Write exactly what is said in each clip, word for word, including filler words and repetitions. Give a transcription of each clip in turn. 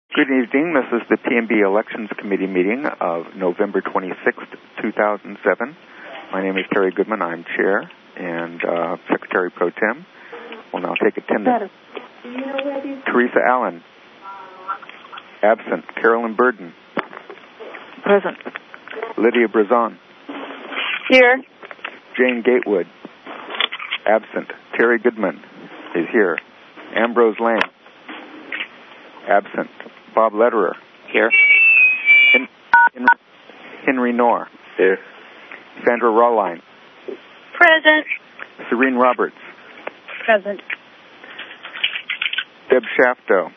Good evening. This is the P M B Elections Committee meeting of November twenty-sixth, two thousand seven. My name is Terry Goodman. I'm Chair and uh, Secretary Pro Tem. We'll now take attendance. Teresa Allen. Absent. Carolyn Burden. Present. Lydia Brazon. Here. Jane Gatewood. Absent. Terry Goodman is here. Ambrose Lane. Absent. Bob Lederer. Here. Hen- Henry, Henry Knorr. Here. Sandra Rawline. Present. Serene Roberts. Present. Deb Shafto.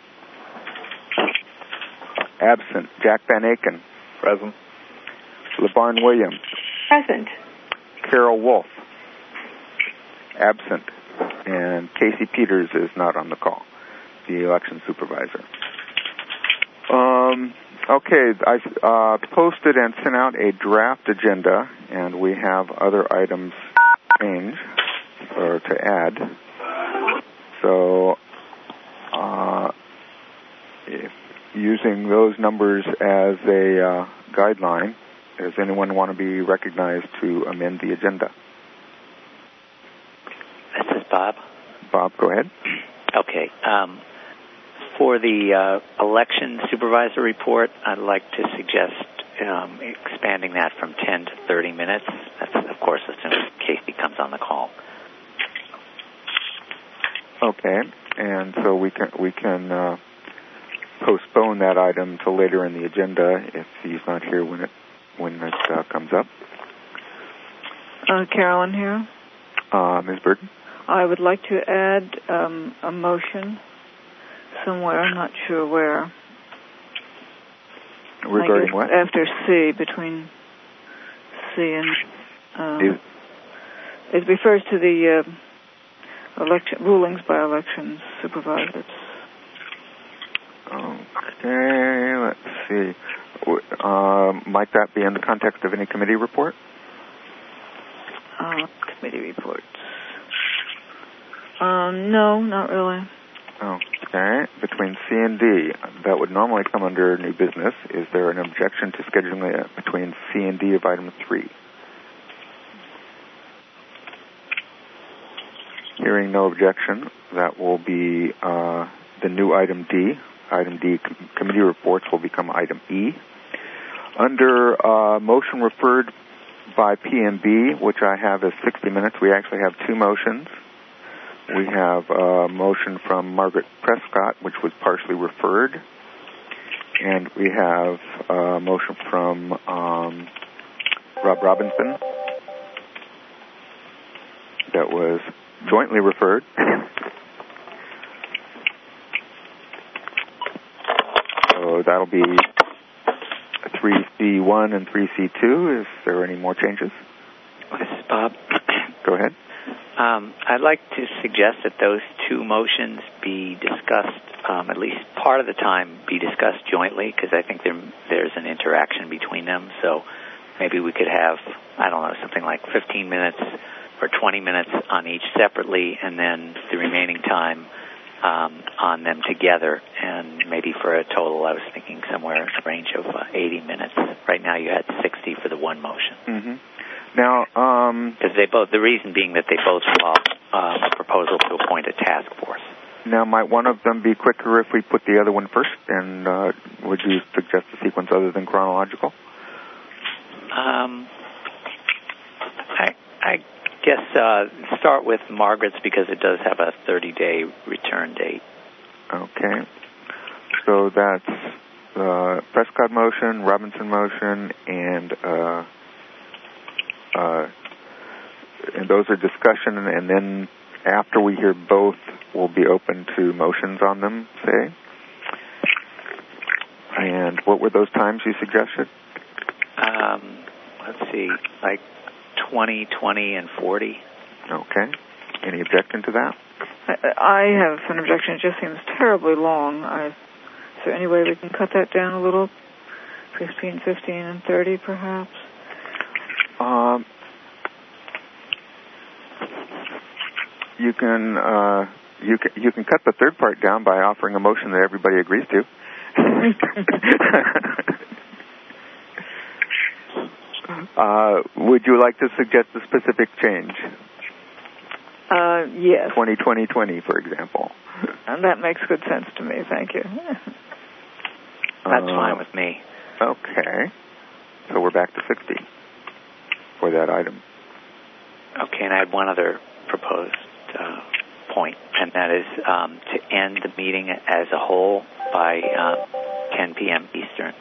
Absent. Jack Van Aken. Present. LeBarn Williams. Present. Carol Wolf. Absent. And Casey Peters is not on the call, the election supervisor. Um, okay, I uh, posted and sent out a draft agenda, and we have other items to change or to add. So, uh, if using those numbers as a uh, guideline, does anyone want to be recognized to amend the agenda? This is Bob. Bob, go ahead. Okay. Um, for the uh, election supervisor report, I'd like to suggest um, expanding that from ten to thirty minutes. That's, of course, as soon as Casey comes on the call. Okay, and so we can we can uh, postpone that item till later in the agenda if he's not here when it when it uh, comes up. Uh, Carolyn here. Uh, Miz Burton? I would like to add um, a motion somewhere. I'm not sure where. Regarding what? After C, between C and... Uh, Is, it refers to the uh, election rulings by elections supervisors. Okay, let's see. Uh, might that be in the context of any committee report? Uh, committee reports. Um, no, not really. Okay. Between C and D, that would normally come under new business. Is there an objection to scheduling it between C and D of item three? Hearing no objection, that will be uh, the new item D. Item D, com- committee reports, will become item E. Under uh, motion referred by P M B, which I have as sixty minutes, we actually have two motions. We have a motion from Margaret Prescott, which was partially referred, and we have a motion from um, Rob Robinson that was jointly referred. So that'll be three C one and three C two. Is there any more changes? This is Bob. Go ahead. Um, I'd like to suggest that those two motions be discussed, um, at least part of the time, be discussed jointly, because I think there, there's an interaction between them. So maybe we could have, I don't know, something like fifteen minutes or twenty minutes on each separately, and then the remaining time um, on them together. And maybe for a total, I was thinking somewhere in the range of uh, eighty minutes. Right now you had sixty for the one motion. Mm-hmm. Now, um... Because they both, the reason being that they both involve um, a proposal to appoint a task force. Now, might one of them be quicker if we put the other one first? And uh, would you suggest a sequence other than chronological? Um, I, I guess uh, start with Margaret's because it does have a thirty-day return date. Okay. So that's uh, Prescott motion, Robinson motion, and... Uh, Uh, and those are discussion, and, and then after we hear both, we'll be open to motions on them, say. And what were those times you suggested? Um, let's see, like twenty, twenty, and forty. Okay. Any objection to that? I, I have an objection. It just seems terribly long. I, is there any way we can cut that down a little? fifteen, fifteen, and thirty, perhaps? Um, you can uh, you can you can cut the third part down by offering a motion that everybody agrees to. most. uh, would you like to suggest a specific change? Uh, yes. twenty twenty twenty, for example. And that makes good sense to me. Thank you. That's uh, fine with me. Okay. So we're back to sixty for that item. Okay, and I had one other proposed uh, point, and that is um, to end the meeting as a whole by uh, ten p.m. Eastern.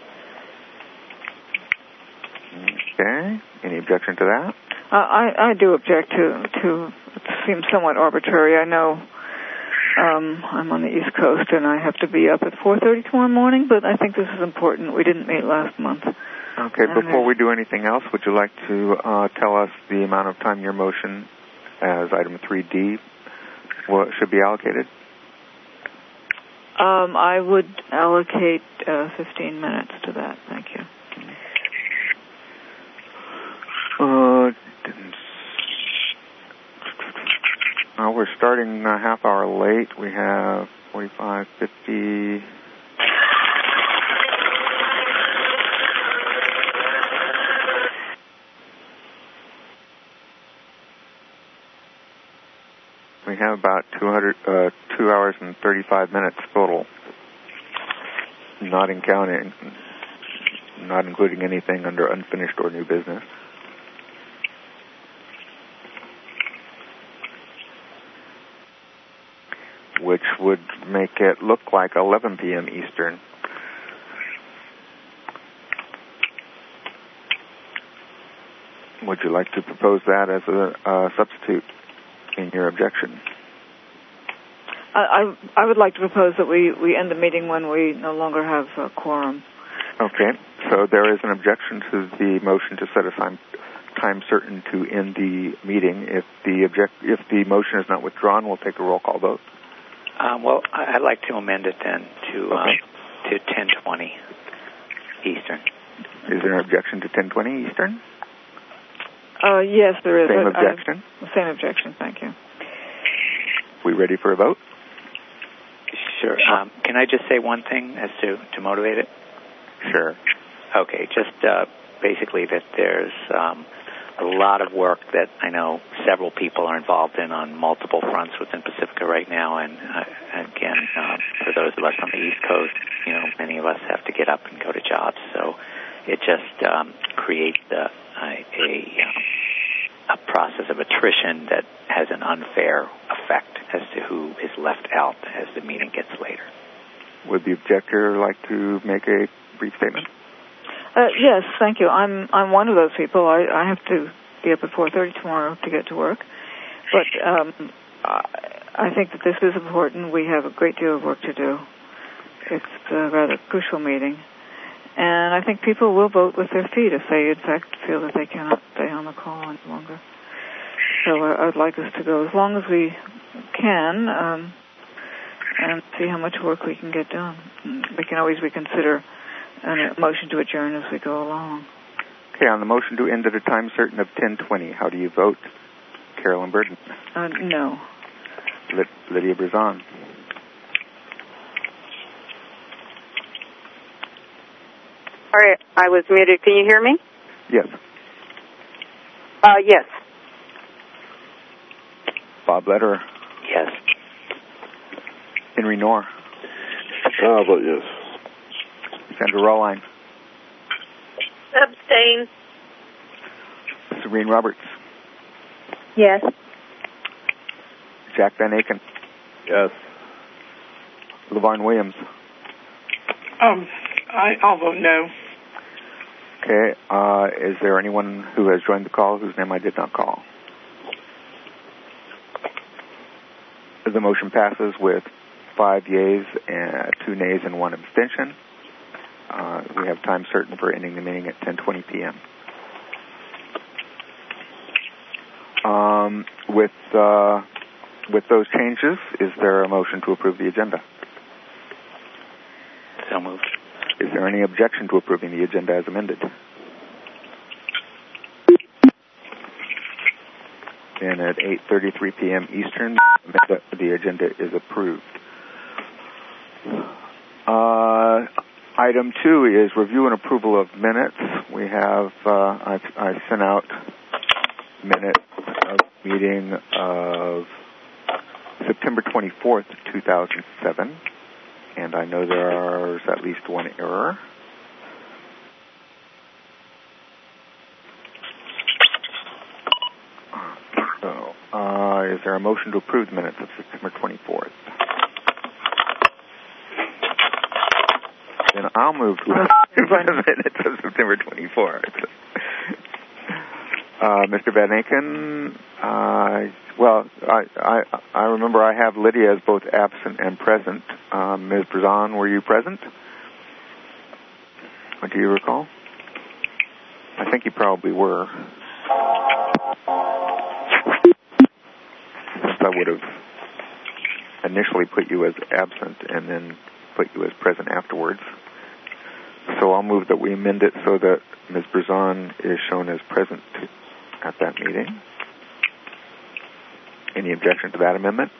Okay. Any objection to that? Uh, I, I do object to, to, it seems somewhat arbitrary. I know um, I'm on the East Coast and I have to be up at four thirty tomorrow morning, but I think this is important. We didn't meet last month. Okay, and before we do anything else, would you like to uh, tell us the amount of time your motion as item three D what should be allocated? Um, I would allocate uh, fifteen minutes to that. Thank you. Uh, uh, we're starting a half hour late. We have forty-five, fifty... We have about two hundred, uh, two hours and thirty-five minutes total, not in counting, not including anything under unfinished or new business. Which would make it look like eleven p.m. Eastern. Would you like to propose that as a uh, substitute in your objection? I, I, I would like to propose that we, we end the meeting when we no longer have a quorum. Okay, so there is an objection to the motion to set a time, time certain to end the meeting. If the object, if the motion is not withdrawn, we'll take a roll call vote. Um, well, I'd like to amend it then to okay. uh, to ten twenty Eastern. Is there an objection to ten twenty Eastern? Uh, yes, there is. Same I, objection? I, same objection, thank you. We ready for a vote? Sure. Um, can I just say one thing as to, to motivate it? Sure. Okay, just uh, basically that there's um, a lot of work that I know several people are involved in on multiple fronts within Pacifica right now, and uh, again, um, for those of us on the East Coast, you know, many of us have to get up and go to jobs, so it just um, creates a, a, a, a process of attrition that has an unfair effect as to who is left out as the meeting gets later. Would the objector like to make a brief statement? Uh, yes, thank you. I'm I'm one of those people. I, I have to be up at four thirty tomorrow to get to work, but um, I, I think that this is important. We have a great deal of work to do. It's a rather crucial meeting, and I think people will vote with their feet if they, in fact, feel that they cannot stay on the call any longer. So I, I'd like us to go as long as we can um, and see how much work we can get done. We can always reconsider a motion to adjourn as we go along. Okay, on the motion to end at a time certain of ten twenty, how do you vote? Carolyn Burden? Uh, no. Lyd- Lydia Brazon? Sorry, I was muted. Can you hear me? Yes. Uh, yes. Bob Lederer? Yes. Henry Knorr? I'll vote yes. Sandra Rawline? Abstain. Serene Roberts? Yes. Jack Van Aken? Yes. LaVarn Williams? Um, I, I'll vote no. Okay, uh, is there anyone who has joined the call whose name I did not call? The motion passes with five yeas, and two nays, and one abstention. Uh, we have time certain for ending the meeting at ten twenty p.m. Um, with uh, with those changes, is there a motion to approve the agenda? So moved. Is there any objection to approving the agenda as amended? And at eight thirty-three p.m. Eastern, the agenda is approved. Uh, item two is review and approval of minutes. We have, uh, I've, I sent out minutes of meeting of September twenty-fourth, two thousand seven, and I know there's at least one error. So, uh, is there a motion to approve the minutes of September twenty-fourth? Then I'll move to the minutes of September twenty-fourth. Uh, Mister Van Aken, uh, well, I, I, I remember I have Lydia as both absent and present. Uh, Miz Brazan, were you present? Or do you recall? I think you probably were. Since I would have initially put you as absent and then put you as present afterwards. So I'll move that we amend it so that Miz Brazan is shown as present at that meeting. Any objection to that amendment?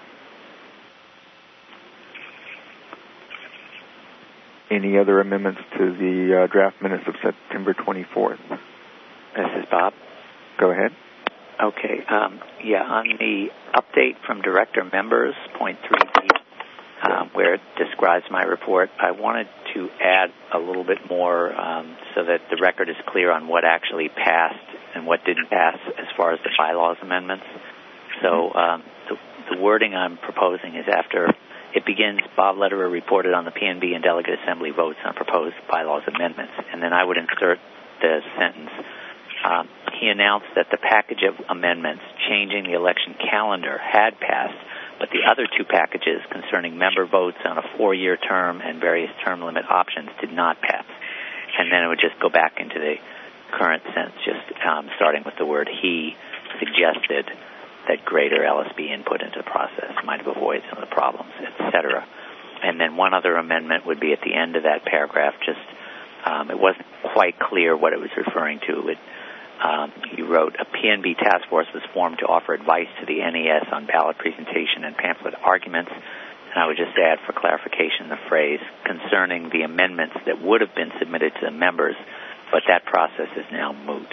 Any other amendments to the uh, draft minutes of September twenty-fourth? This is Bob. Go ahead. Okay. Um, yeah, on the update from Director Members, point three B, um, where it describes my report, I wanted to add a little bit more um, so that the record is clear on what actually passed and what didn't pass as far as the bylaws amendments. So um, the, the wording I'm proposing is after it begins, Bob Lederer reported on the P N B and Delegate Assembly votes on proposed bylaws amendments. And then I would insert the sentence, um, he announced that the package of amendments changing the election calendar had passed, but the other two packages concerning member votes on a four-year term and various term limit options did not pass. And then it would just go back into the current sense, just um, starting with the word he suggested that greater L S B input into the process might have avoided some of the problems, et cetera. And then one other amendment would be at the end of that paragraph, just um, it wasn't quite clear what it was referring to. It, um, he wrote, a P N B task force was formed to offer advice to the N E S on ballot presentation and pamphlet arguments. And I would just add for clarification the phrase concerning the amendments that would have been submitted to the members, but that process is now moot.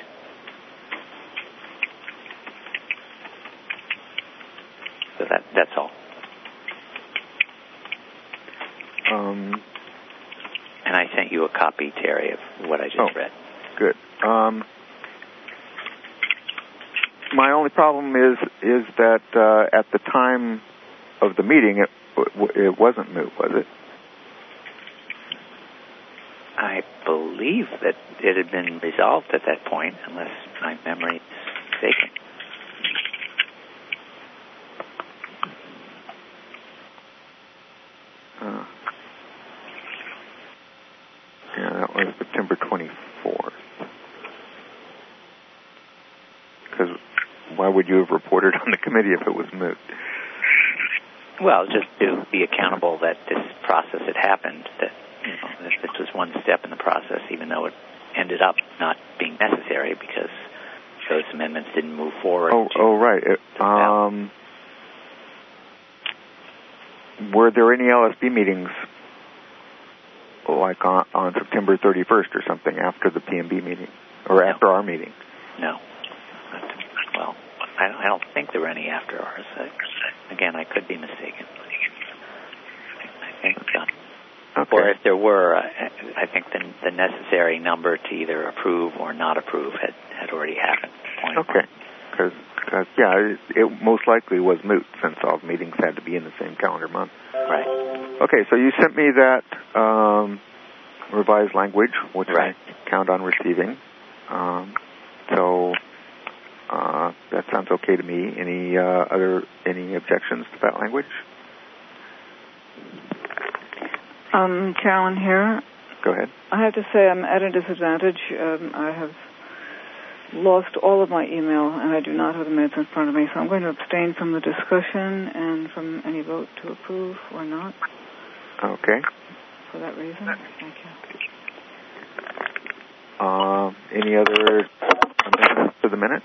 So that that's all. Um, and I sent you a copy, Terry, of what I just oh, read. Good. Um, my only problem is is that uh, at the time of the meeting, it it wasn't moot, was it? I believe that it had been resolved at that point, unless my memory is mistaken. Uh, yeah, that was September twenty-fourth. Because why would you have reported on the committee if it was moot? Well, just to be accountable that this process had happened, that you know, that this was one step in the process, even though it ended up not being necessary because those amendments didn't move forward. Oh, oh right. It, um, were there any L S B meetings like on, on September thirty-first or something after the P N B meeting or no. after our meeting? No. Well, I, I don't think there were any after ours. I, again, I could be mistaken. I think, uh, okay. or if there were, I, I think the, the necessary number to either approve or not approve had, had already happened. Okay. Because, yeah, it, it most likely was moot since all meetings had to be in the same calendar month. Right. Okay, so you sent me that um, revised language, which right. I count on receiving. Um, so uh, that sounds okay to me. Any uh, other any objections to that language? Um, Carolyn here. Go ahead. I have to say I'm at a disadvantage. Um, I have lost all of my email, and I do not have the minutes in front of me, so I'm going to abstain from the discussion and from any vote to approve or not. Okay. For that reason, thank you. Uh, any other amendments to the minutes?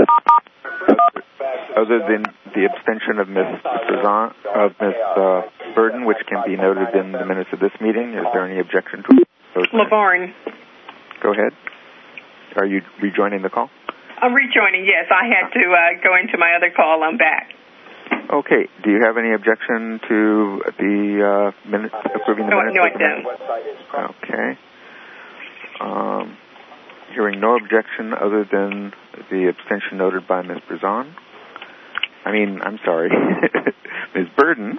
Other than the abstention of Miz Brazan, of Miz Uh, Burden, which can be noted in the minutes of this meeting. Is there any objection to those minutes? LaVarn. Go ahead. Are you rejoining the call? I'm rejoining, yes. I had to uh, go into my other call. I'm back. Okay. Do you have any objection to the uh, minutes, approving the No, minutes? no, I of the don't. Okay. Um, hearing no objection other than the abstention noted by Miz Brazon. I mean, I'm sorry, Miz Burden.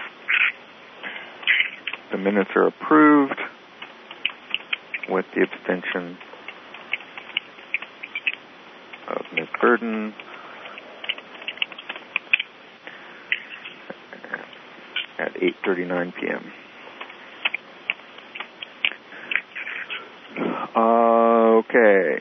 The minutes are approved with the abstention of Miz Burden. At eight thirty-nine p.m. Uh, okay.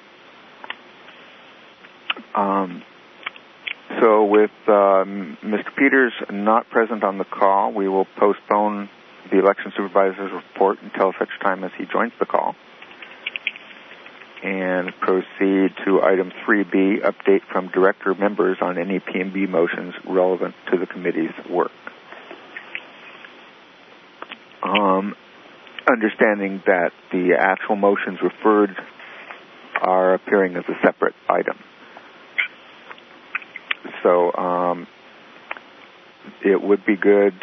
Um, so with um, Mister Peters not present on the call, we will postpone the election supervisor's report until such time as he joins the call, and proceed to item three B, update from director members on any P and B motions relevant to the committee's work. Um, understanding that the actual motions referred are appearing as a separate item. So um, it would be good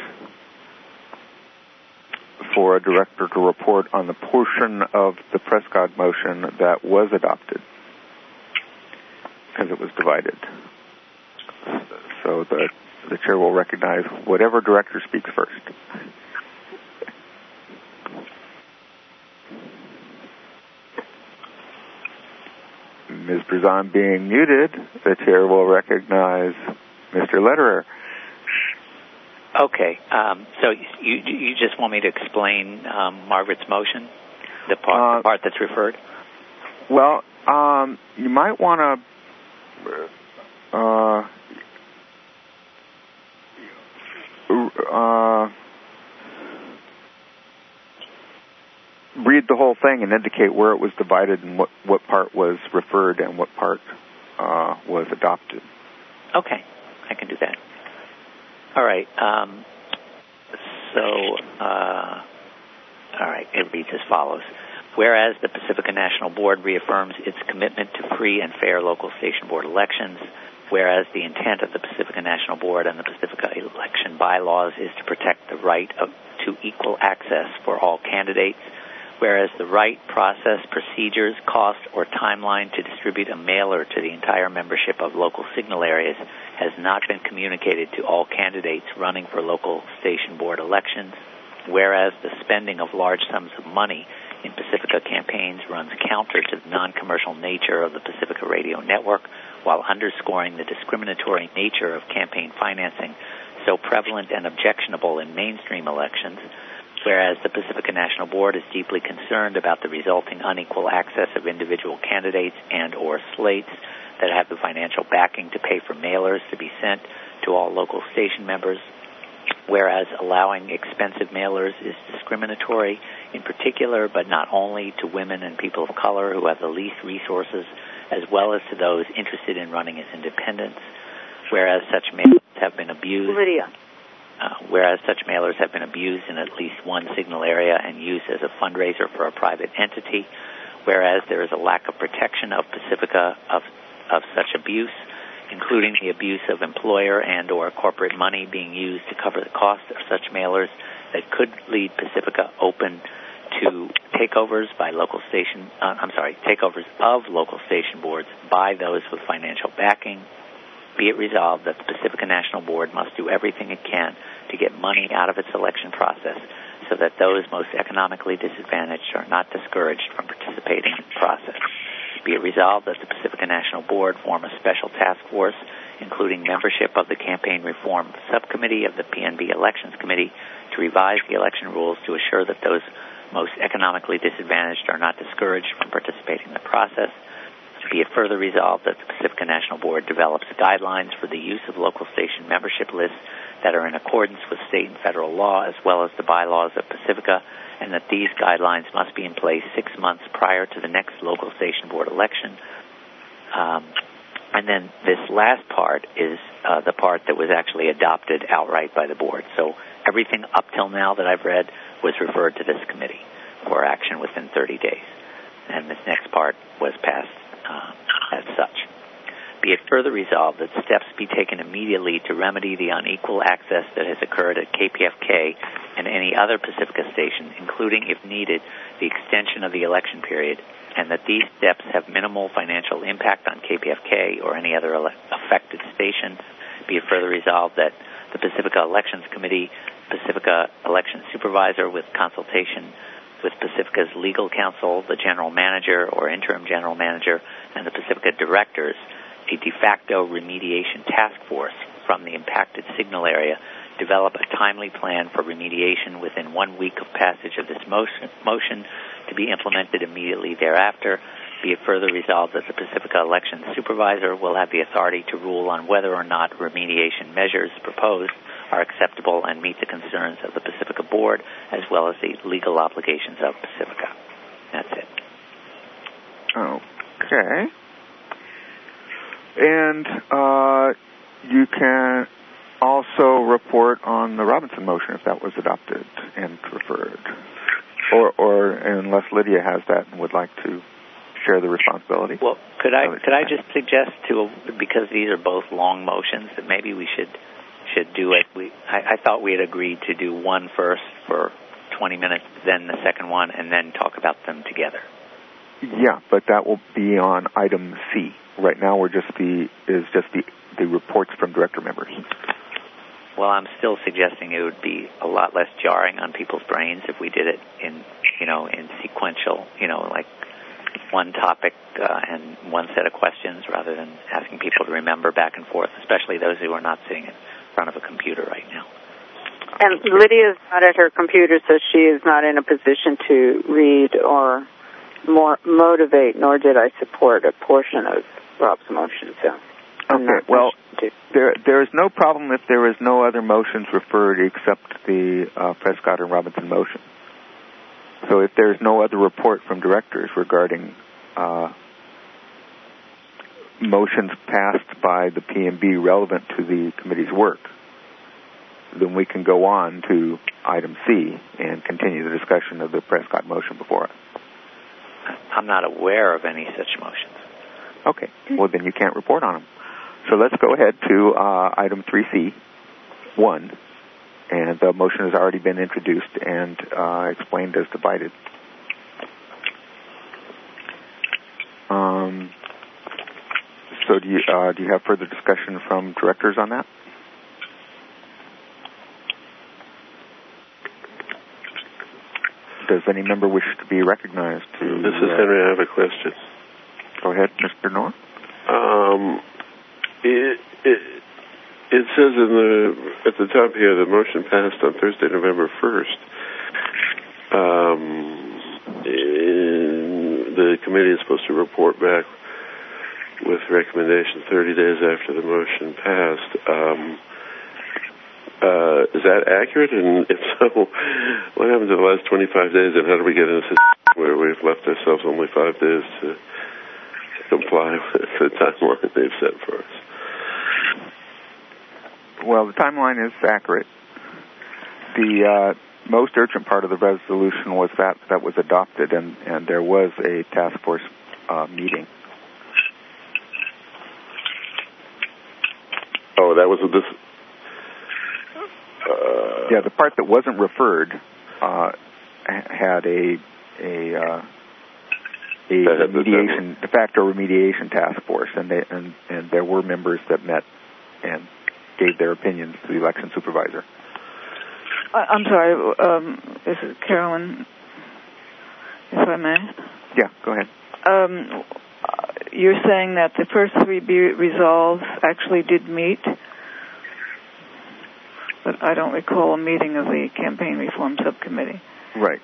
for a director to report on the portion of the Prescott motion that was adopted, because it was divided. So the, the chair will recognize whatever director speaks first. Miz Brazon being muted, the chair will recognize Mister Lederer. Okay. Um, so you you just want me to explain um, Margaret's motion, the part, uh, the part that's referred? Well, um, you might want to uh, uh, read the whole thing and indicate where it was divided and what, what part was referred and what part uh, was adopted. Okay, I can do that. All right. Um, so, uh, all right, it reads as follows. Whereas the Pacifica National Board reaffirms its commitment to free and fair local station board elections, whereas the intent of the Pacifica National Board and the Pacifica election bylaws is to protect the right of, to equal access for all candidates, whereas the right, process, procedures, cost, or timeline to distribute a mailer to the entire membership of local signal areas has not been communicated to all candidates running for local station board elections, whereas the spending of large sums of money in Pacifica campaigns runs counter to the non-commercial nature of the Pacifica Radio Network, while underscoring the discriminatory nature of campaign financing so prevalent and objectionable in mainstream elections, whereas the Pacifica National Board is deeply concerned about the resulting unequal access of individual candidates and or slates that have the financial backing to pay for mailers to be sent to all local station members, whereas allowing expensive mailers is discriminatory, in particular, but not only, to women and people of color who have the least resources, as well as to those interested in running as independents, whereas such mailers have been abused. Lydia. Uh, whereas such mailers have been abused in at least one signal area and used as a fundraiser for a private entity, whereas there is a lack of protection of Pacifica of, of such abuse, including the abuse of employer and or corporate money being used to cover the cost of such mailers that could lead Pacifica open to takeovers by local station, uh, I'm sorry, takeovers of local station boards by those with financial backing. Be it resolved that the Pacifica National Board must do everything it can to get money out of its election process so that those most economically disadvantaged are not discouraged from participating in the process. Be it resolved that the Pacifica National Board form a special task force, including membership of the Campaign Reform Subcommittee of the P N B Elections Committee, to revise the election rules to assure that those most economically disadvantaged are not discouraged from participating in the process. Be it further resolved that the Pacifica National Board develops guidelines for the use of local station membership lists that are in accordance with state and federal law as well as the bylaws of Pacifica, and that these guidelines must be in place six months prior to the next local station board election. Um, and then this last part is uh, the part that was actually adopted outright by the board. So everything up till now that I've read was referred to this committee for action within thirty days. And this next part was passed uh, as such. Be it further resolved that steps be taken immediately to remedy the unequal access that has occurred at K P F K and any other Pacifica station, including, if needed, the extension of the election period, and that these steps have minimal financial impact on K P F K or any other ele- affected station. Be it further resolved that the Pacifica Elections Committee, Pacifica Election Supervisor with consultation with Pacifica's legal counsel, the general manager or interim general manager, and the Pacifica directors, a de facto remediation task force from the impacted signal area, develop a timely plan for remediation within one week of passage of this motion, motion to be implemented immediately thereafter. Be it further resolved that the Pacifica Election Supervisor will have the authority to rule on whether or not remediation measures proposed are acceptable and meet the concerns of the Pacifica Board, as well as the legal obligations of Pacifica. That's it. Okay. And uh, you can also report on the Robinson motion if that was adopted and referred. Or, or unless Lydia has that and would like to share the responsibility. Well, could I could I just suggest to, because these are both long motions, that maybe we should should do it. We I, I thought we had agreed to do one first for twenty minutes, then the second one, and then talk about them together. Yeah, but that will be on item C. Right now, we're just the is just the the reports from director members. Well, I'm still suggesting it would be a lot less jarring on people's brains if we did it in you know in sequential, you know, like one topic uh, and one set of questions, rather than asking people to remember back and forth, especially those who are not sitting in front of a computer right now. And Lydia is not at her computer, so she is not in a position to read or more motivate, nor did I support a portion of Rob's motion. So, I'm okay. Well, there there is no problem if there is no other motions referred except the uh, Prescott and Robinson motion. So if there's no other report from directors regarding uh, motions passed by the P M B relevant to the committee's work, then we can go on to item C and continue the discussion of the Prescott motion before us. I'm not aware of any such motions. Okay. Well, then you can't report on them. So let's go ahead to uh, item three C, one. And the motion has already been introduced and uh, explained as divided. Um, so do you uh, do you have further discussion from directors on that? Does any member wish to be recognized? To, this is Henry. I have a question. Go ahead, Mister Noor. Um, it, it, it says in the at the top here, the motion passed on Thursday, November first. Um, in, the committee is supposed to report back with recommendations thirty days after the motion passed. Um, uh, is that accurate? And if so, what happened to the last twenty-five days, and how do we get into a situation where we've left ourselves only five days to comply with the timeline they've set for us? Well, the timeline is accurate. The uh, most urgent part of the resolution was that that was adopted, and, and there was a task force uh, meeting. Oh, that was this. Uh, yeah, the part that wasn't referred uh, had a a uh, a remediation, de facto remediation task force, and they and, and there were members that met and gave their opinions to the election supervisor. I, I'm sorry, um, this is Carolyn, if I may. Yeah, go ahead. Um, you're saying that the first three be resolves actually did meet, but I don't recall a meeting of the Campaign Reform Subcommittee. Right.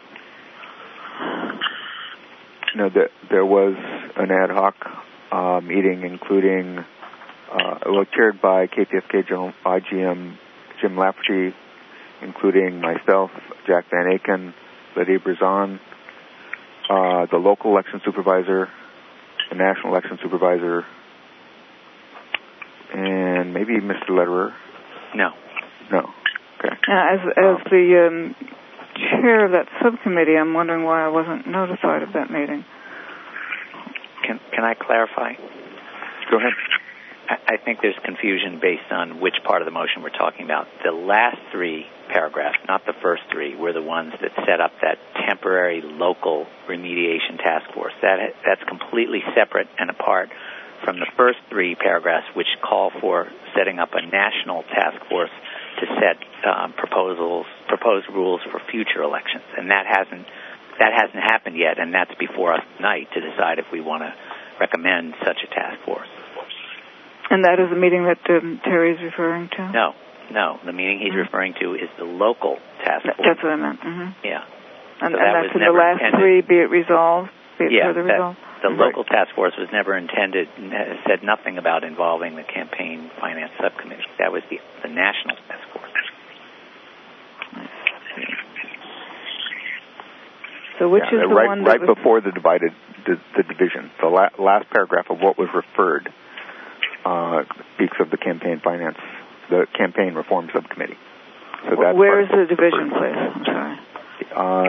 No, there, there was an ad hoc uh, meeting, including, uh, well, chaired by K P F K General I G M Jim Lafferty, including myself, Jack Van Aken, Lydia Brazon, uh, the local election supervisor, the national election supervisor, and maybe Mister Lederer. No. No. Okay. Now, as as the um, chair of that subcommittee, I'm wondering why I wasn't notified of that meeting. Can can I clarify? Go ahead. I think there's confusion based on which part of the motion we're talking about. The last three paragraphs, not the first three, were the ones that set up that temporary local remediation task force. That that's completely separate and apart from the first three paragraphs, which call for setting up a national task force to set um, proposals, proposed rules for future elections. And that hasn't that hasn't happened yet, and that's before us tonight to decide if we want to recommend such a task force. And that is the meeting that um, Terry is referring to? No, no. The meeting he's mm-hmm. referring to is the local task force. That's what I meant. Mm-hmm. Yeah. And, so and that that's was in never the last intended. three, be it resolved, be it yeah, further that, resolved? the right. local task force was never intended, said nothing about involving the campaign finance subcommittee. That was the, the national task force. So which yeah, is the right, one right that was... before the divided the, the division, the la- last paragraph of what was referred uh, speaks of the campaign finance, the campaign reform subcommittee. So that's where is the division, please? I'm sorry. Uh,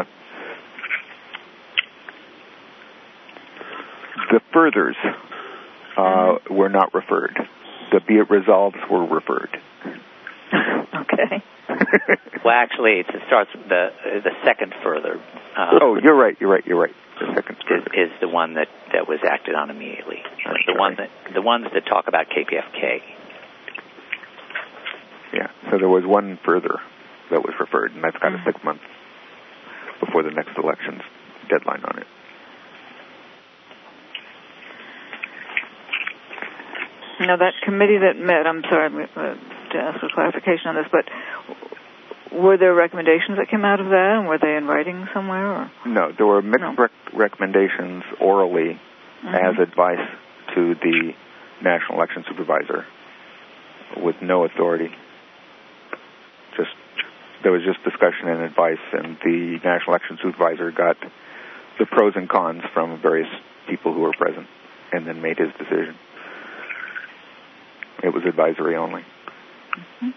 the furthers uh, mm-hmm. were not referred. The be it resolved were referred. Okay. Well, actually, it starts with the the second further. Uh, oh, you're right. You're right. You're right. The second further is, is the one that, that was acted on immediately. That's the right. one that the ones that talk about K P F K. Yeah. So there was one further that was referred, and that's got a six months before the next election's deadline on it. Now, that committee that met, I'm sorry uh, to ask for clarification on this, but were there recommendations that came out of that, and were they in writing somewhere? Or? No, there were mixed no. rec- recommendations orally mm-hmm. as advice to the National Election Supervisor with no authority. Just there was just discussion and advice, and the National Election Supervisor got the pros and cons from various people who were present and then made his decision. It was advisory only. Mm-hmm.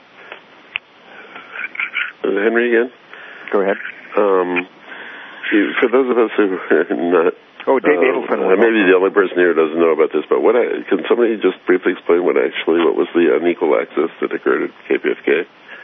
Uh, Henry again? Go ahead. Um, for those of us who are not... Oh, Dave uh, Adelson. Uh, maybe the only person here who doesn't know about this, but what I, can somebody just briefly explain what actually, what was the unequal access that occurred at K P F K?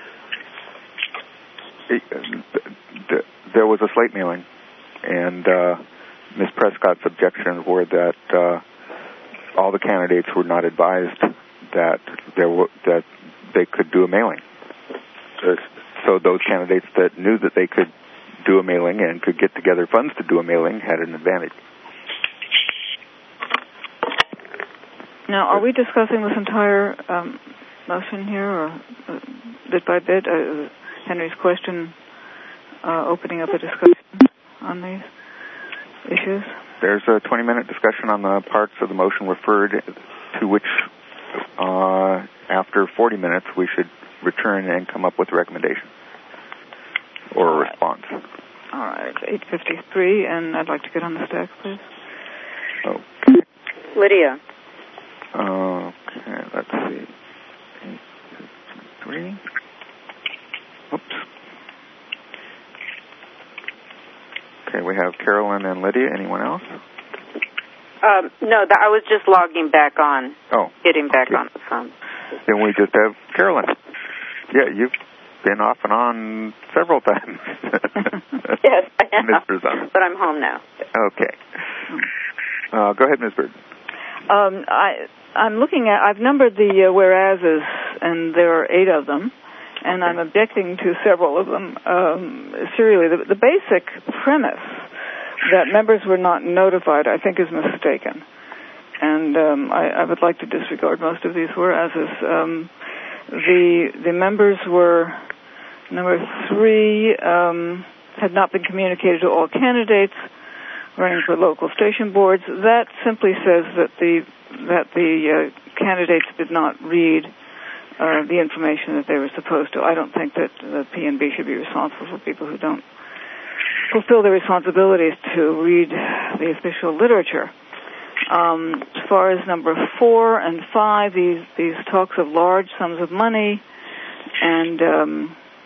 It, uh, there was a slate mailing, and uh, Miz Prescott's objections were that uh, all the candidates were not advised that there were, that they could do a mailing. Yes. So those candidates that knew that they could do a mailing and could get together funds to do a mailing had an advantage. Now, are we discussing this entire um, motion here, or uh, bit by bit? Uh, Henry's question uh, opening up a discussion on these issues? There's a twenty-minute discussion on the parts of the motion referred to which, uh, after forty minutes, we should return and come up with a recommendation or a response. All right, eight fifty-three, and I'd like to get on the stack, please. Okay. Lydia. Okay, let's see. eight fifty-three. Oops. Okay, we have Carolyn and Lydia. Anyone else? Um, no, that, I was just logging back on. Oh. Getting back okay. on the phone. Then we just have Carolyn. Yeah, you've been off and on several times. Yes, I am. Mister Zahn. But I'm home now. Okay. Uh, go ahead, Miz Bird. Um, I, I'm looking at, I've numbered the uh, whereases, and there are eight of them, and I'm objecting to several of them. Um, serially, the, the basic premise that members were not notified, I think, is mistaken. And um, I, I would like to disregard most of these whereases. Um, the the members were, number three, um, had not been communicated to all candidates running for local station boards. That simply says that the that the uh, candidates did not read uh, the information that they were supposed to. I don't think that the P N B should be responsible for people who don't fulfill their responsibilities to read the official literature. Um, as far as number four and five, these these talks of large sums of money and um,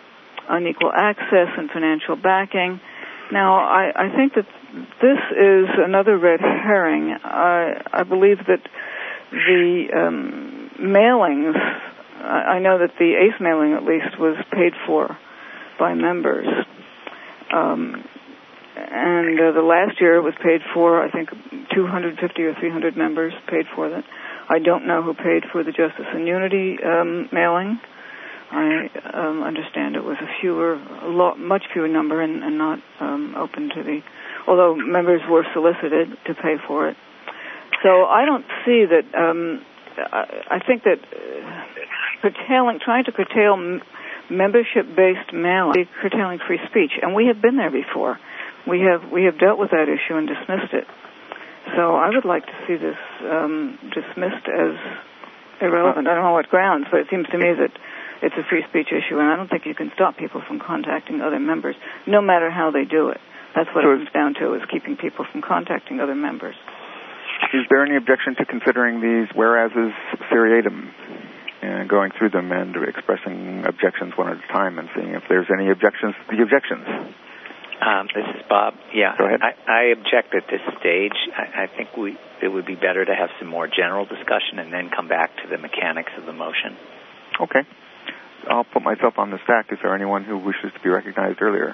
unequal access and financial backing. Now, I, I think that this is another red herring. I, I believe that the um, mailings, I, I know that the A C E mailing at least was paid for by members. Um, and uh, the last year it was paid for, I think, two hundred fifty or three hundred members paid for that. I don't know who paid for the Justice and Unity um, mailing. I um, understand it was a fewer, a lot, much fewer number, and, and not um, open to the, although members were solicited to pay for it. So I don't see that. Um, I, I think that uh, curtailing, trying to curtail m- membership-based mailing, curtailing free speech, and we have been there before. We have we have dealt with that issue and dismissed it. So I would like to see this um, dismissed as irrelevant. I don't know what grounds, but it seems to me that it's a free speech issue, and I don't think you can stop people from contacting other members, no matter how they do it. That's what so it comes down to, is keeping people from contacting other members. Is there any objection to considering these whereases seriatim and going through them and expressing objections one at a time and seeing if there's any objections to the objections? Um, this is Bob. Yeah, Go ahead. I, I object at this stage. I, I think we it would be better to have some more general discussion and then come back to the mechanics of the motion. Okay. I'll put myself on the stack. Is there anyone who wishes to be recognized earlier?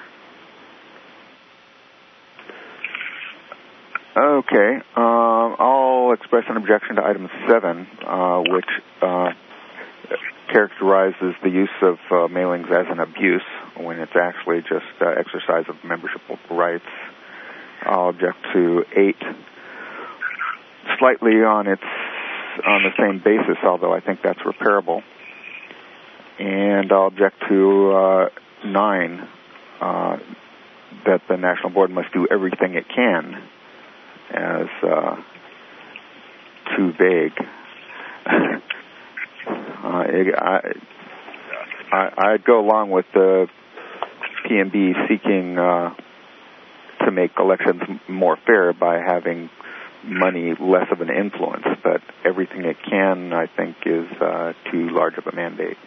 Okay. Uh, I'll express an objection to item seven, uh, which uh, characterizes the use of uh, mailings as an abuse when it's actually just uh, exercise of membership rights. I'll object to eight, slightly on its on the same basis, although I think that's repairable. And I'll object to uh, nine, uh, that the National Board must do everything it can, as uh, too vague. uh, I, I, I'd go along with the P M B seeking uh, to make elections more fair by having money less of an influence, but everything it can, I think, is uh, too large of a mandate.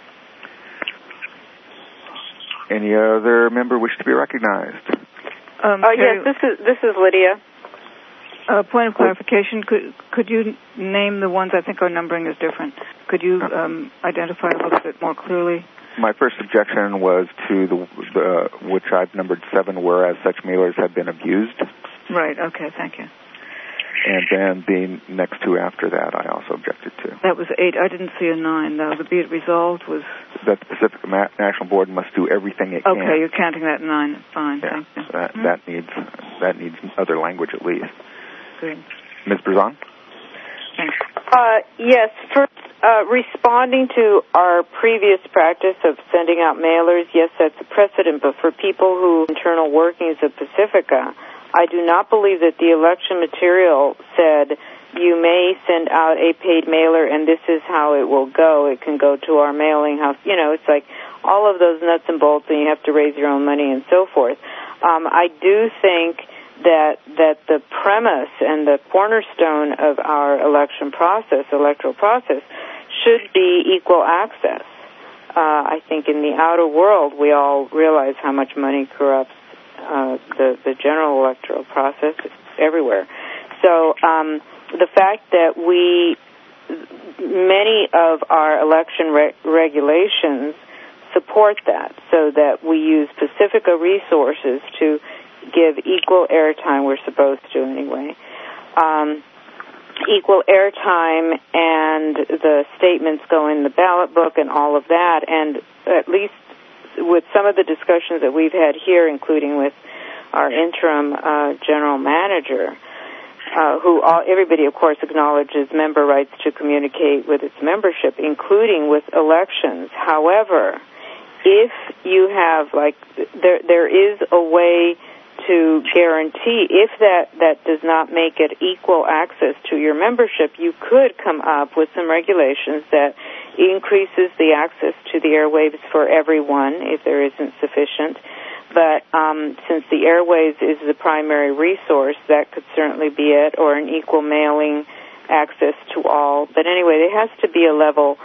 Any other member wish to be recognized? Um, oh, yes, this is this is Lydia. A uh, point of clarification, could could you name the ones? I think our numbering is different. Could you um, identify a little bit more clearly? My first objection was to the, the which I've numbered seven, whereas such mailers have been abused. Right, okay, thank you. And then the next two after that I also objected to. That was eight. I didn't see a nine, though. The be it resolved was... That the Pacific National Board must do everything it okay, can. Okay, you're counting that nine. Fine, yeah, thank you. So that, mm-hmm. that, needs, that needs other language at least. Good. Miz Berzon? Thanks. Uh, yes, first, uh, responding to our previous practice of sending out mailers, yes, that's a precedent, but for people who internal workings of Pacifica, I do not believe that the election material said you may send out a paid mailer and this is how it will go. It can go to our mailing house. You know, it's like all of those nuts and bolts, and you have to raise your own money and so forth. Um, I do think that that the premise and the cornerstone of our election process, electoral process, should be equal access. Uh, I think in the outer world we all realize how much money corrupts Uh, the, the general electoral process everywhere. So um, the fact that we, many of our election re- regulations support that, so that we use Pacifica resources to give equal airtime, we're supposed to anyway, um, equal airtime, and the statements go in the ballot book and all of that, and at least with some of the discussions that we've had here, including with our interim uh, general manager, uh, who all, everybody, of course, acknowledges member rights to communicate with its membership, including with elections. However, if you have, like, there there is a way to guarantee, if that, that does not make it equal access to your membership, you could come up with some regulations that increases the access to the airwaves for everyone if there isn't sufficient. But um, since the airwaves is the primary resource, that could certainly be it, or an equal mailing access to all. But anyway, there has to be a level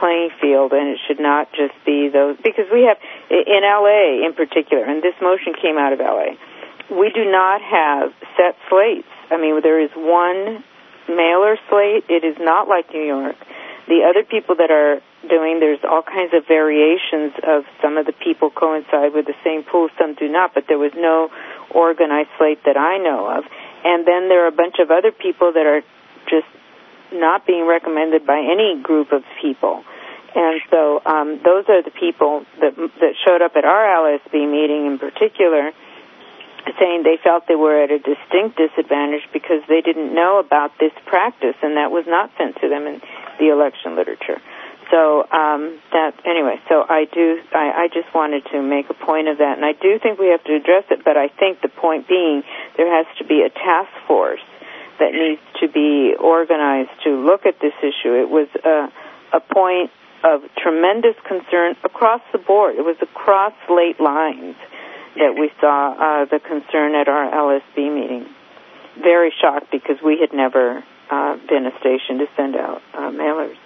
playing field, and it should not just be those, because we have, in L A in particular, and this motion came out of L A, we do not have set slates. I mean, there is one mailer slate. It is not like New York. The other people that are doing, there's all kinds of variations of some of the people coincide with the same pool, some do not, but there was no organized slate that I know of. And then there are a bunch of other people that are just not being recommended by any group of people. And so um, those are the people that that showed up at our L S B meeting in particular, saying they felt they were at a distinct disadvantage because they didn't know about this practice, and that was not sent to them in the election literature. So um, that anyway. So I do. I, I just wanted to make a point of that, and I do think we have to address it. But I think the point being, there has to be a task force that needs to be organized to look at this issue. It was a, a point of tremendous concern across the board. It was across late lines that we saw uh, the concern at our L S B meeting. Very shocked because we had never uh, been a station to send out uh, mailers.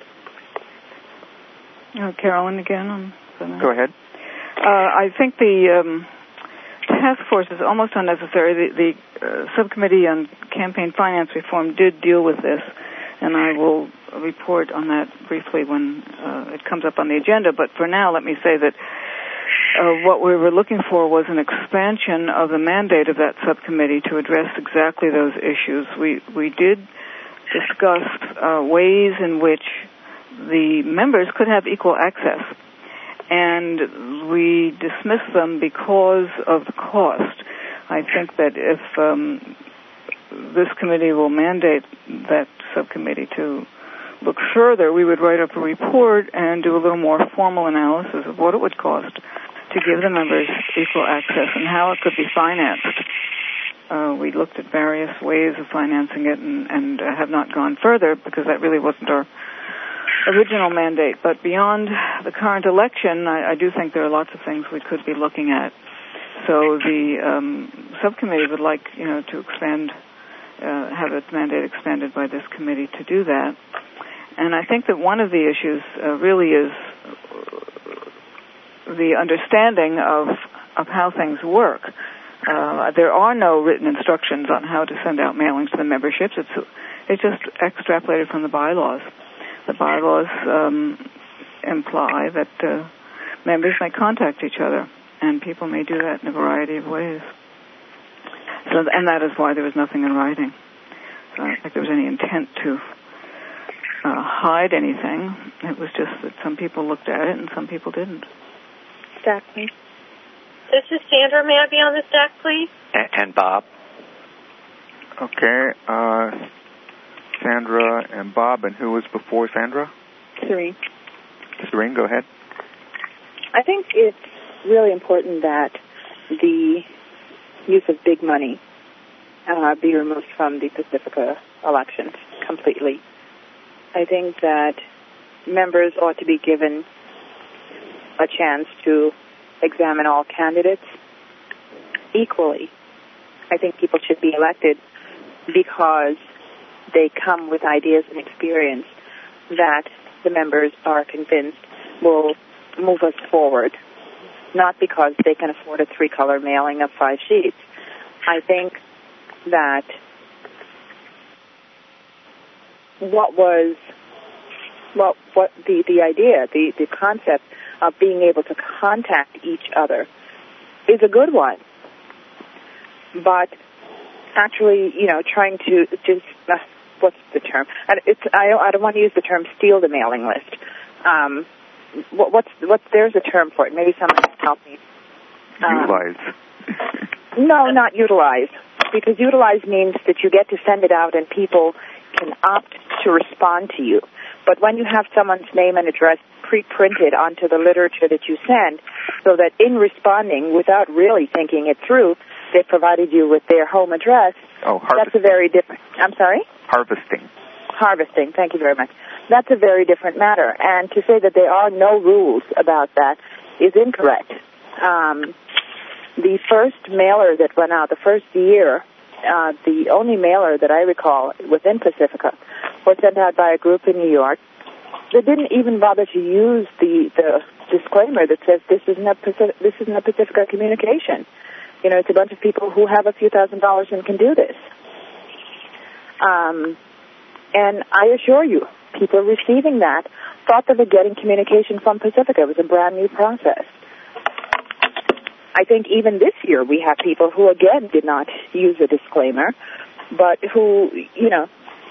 Uh, Carolyn again. On Go ahead. Uh, I think the um, task force is almost unnecessary. The, the uh, subcommittee on campaign finance reform did deal with this, and I will report on that briefly when uh, it comes up on the agenda. But for now, let me say that Uh, what we were looking for was an expansion of the mandate of that subcommittee to address exactly those issues. We we did discuss uh, ways in which the members could have equal access, and we dismissed them because of the cost. I think that if um, this committee will mandate that subcommittee to look further, we would write up a report and do a little more formal analysis of what it would cost to give the members equal access and how it could be financed. Uh, we looked at various ways of financing it and, and uh, have not gone further because that really wasn't our original mandate. But beyond the current election, I, I do think there are lots of things we could be looking at. So the um, subcommittee would like, you know, to expand, uh, have its mandate expanded by this committee to do that. And I think that one of the issues uh, really is the understanding of of how things work. Uh, there are no written instructions on how to send out mailings to the memberships. It's it's just extrapolated from the bylaws. The bylaws um, imply that uh, members may contact each other, and people may do that in a variety of ways. So, and that is why there was nothing in writing. So I don't think there was any intent to uh, hide anything. It was just that some people looked at it and some people didn't. Stack, please. This is Sandra. May I be on the stack, please? And, and Bob. Okay. Uh, Sandra and Bob, and who was before Sandra? Serene. Serene, go ahead. I think it's really important that the use of big money uh, be removed from the Pacifica elections completely. I think that members ought to be given a chance to examine all candidates equally. I think people should be elected because they come with ideas and experience that the members are convinced will move us forward, not because they can afford a three-color mailing of five sheets. I think that what was, well, what the, the idea, the, the concept of being able to contact each other is a good one. But actually, you know, trying to just, uh, what's the term? It's, I, don't, I don't want to use the term steal the mailing list. Um, what, what's, what's, there's a term for it. Maybe someone can help me. Um, Utilize. No, not utilize. Because utilize means that you get to send it out and people can opt to respond to you. But when you have someone's name and address pre-printed onto the literature that you send, so that in responding, without really thinking it through, they provided you with their home address, oh, that's a very different... I'm sorry? Harvesting. Harvesting, thank you very much. That's a very different matter. And to say that there are no rules about that is incorrect. Um, the first mailer that went out, the first year, uh, the only mailer that I recall within Pacifica was sent out by a group in New York, they didn't even bother to use the, the disclaimer that says this isn't a Pacific, this isn't a Pacifica communication. You know, it's a bunch of people who have a few thousand dollars and can do this. Um, and I assure you, people receiving that thought they were getting communication from Pacifica. It was a brand new process. I think even this year we have people who, again, did not use a disclaimer, but who, you know,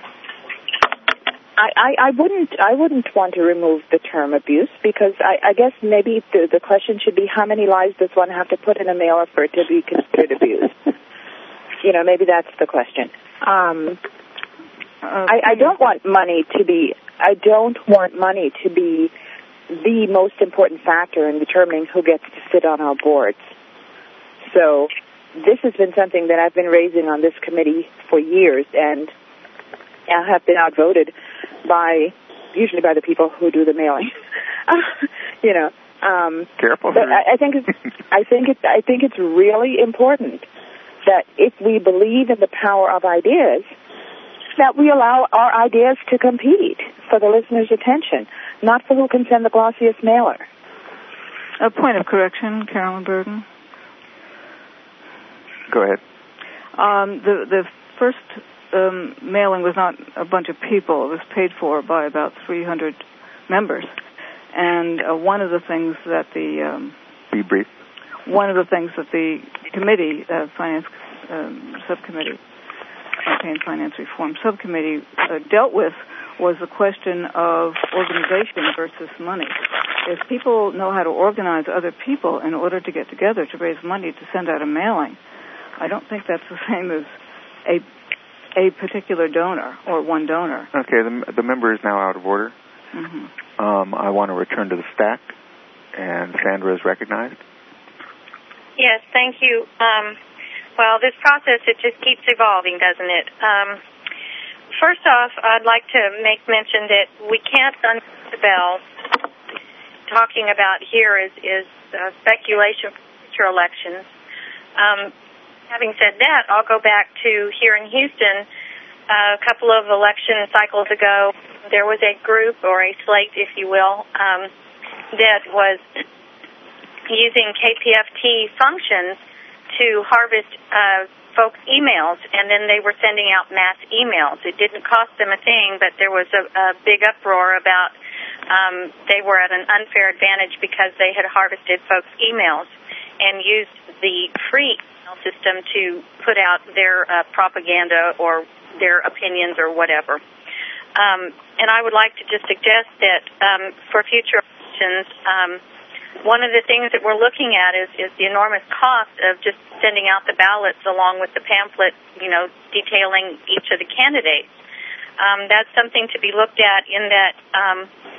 I, I, I wouldn't I wouldn't want to remove the term abuse, because I, I guess maybe the, the question should be, how many lies does one have to put in a mailer for it to be considered abuse? You know, maybe that's the question. Um, I, I don't want money to be I don't want money to be the most important factor in determining who gets to sit on our boards. So this has been something that I've been raising on this committee for years, and I have been outvoted by, usually by the people who do the mailing. you know. Um, Careful. But I, I think it's, I think it's, I think it's really important that if we believe in the power of ideas, that we allow our ideas to compete for the listener's attention, not for who can send the glossiest mailer. A point of correction, Carolyn Burden. Go ahead. Um, the the first um, mailing was not a bunch of people. It was paid for by about three hundred members. And uh, one of the things that the um, be brief. One of the things that the committee, uh, finance um, subcommittee, campaign finance reform subcommittee, uh, dealt with was the question of organization versus money. If people know how to organize other people in order to get together to raise money to send out a mailing, I don't think that's the same as a a particular donor or one donor. Okay, the, the member is now out of order. Mm-hmm. Um, I want to return to the stack, and Sandra is recognized. Yes, thank you. Um, well, this process, it just keeps evolving, doesn't it? Um, first off, I'd like to make mention that we can't unseat the bell. Talking about here is, is uh, speculation for future elections. Um, having said that, I'll go back to here in Houston. Uh, a couple of election cycles ago, there was a group, or a slate, if you will, um, that was using K P F T functions to harvest uh, folks' emails, and then they were sending out mass emails. It didn't cost them a thing, but there was a, a big uproar about um, they were at an unfair advantage because they had harvested folks' emails and used the free email system to put out their uh, propaganda or their opinions or whatever. Um, and I would like to just suggest that um, for future elections, um, one of the things that we're looking at is, is the enormous cost of just sending out the ballots along with the pamphlet, you know, detailing each of the candidates. Um, that's something to be looked at in that um,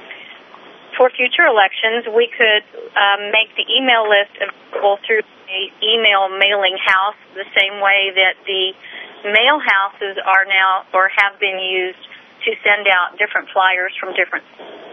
for future elections, we could um, make the email list available through an email mailing house the same way that the mail houses are now or have been used to send out different flyers from different.